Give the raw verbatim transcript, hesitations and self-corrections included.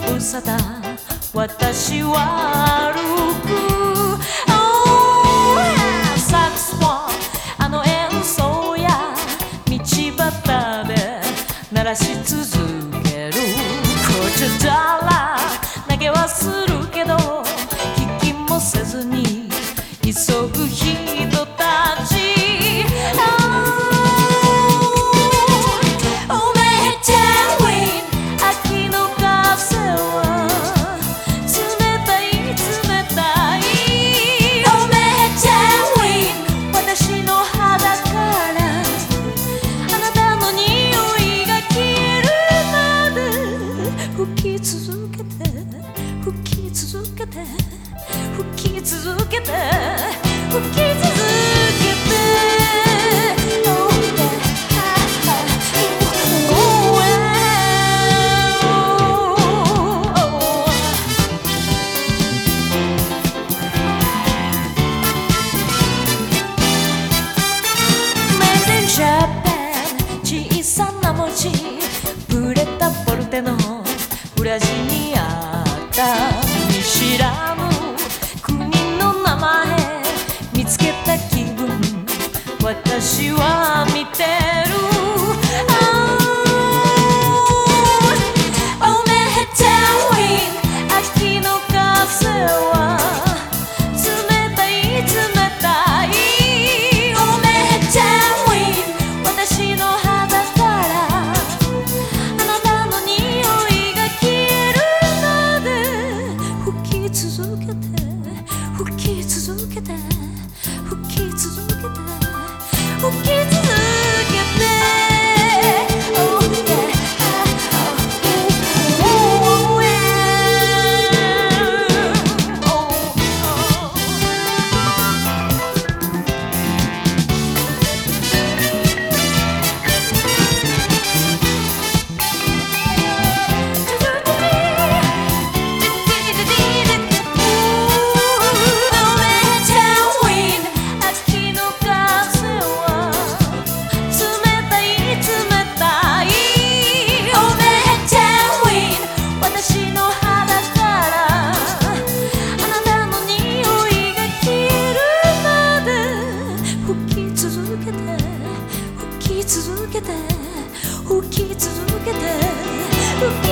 ぶさた私は歩く、oh, yeah. サクスフォンあの演奏や道端で鳴らし続ける、こちらら投げはするけど聞きもせずに急ぐ人たち、吹き続けて吹き続けて吹き続けて吹き続けて、oh yeah, oh yeah, Made in Japan 小さな文字ブレたポルテの裏地にあった見知らぬ国の名前見つけた気分私は見てる、Oh Manhattan Wind 秋の風は冷たい冷たい、Oh Manhattan Wind 私の肌からあなたの匂いが吹き続けて吹き続けて吹き続けて吹き続けて、Oh yeah, oh yeah, oh吹き続けて吹き続けて吹き続けて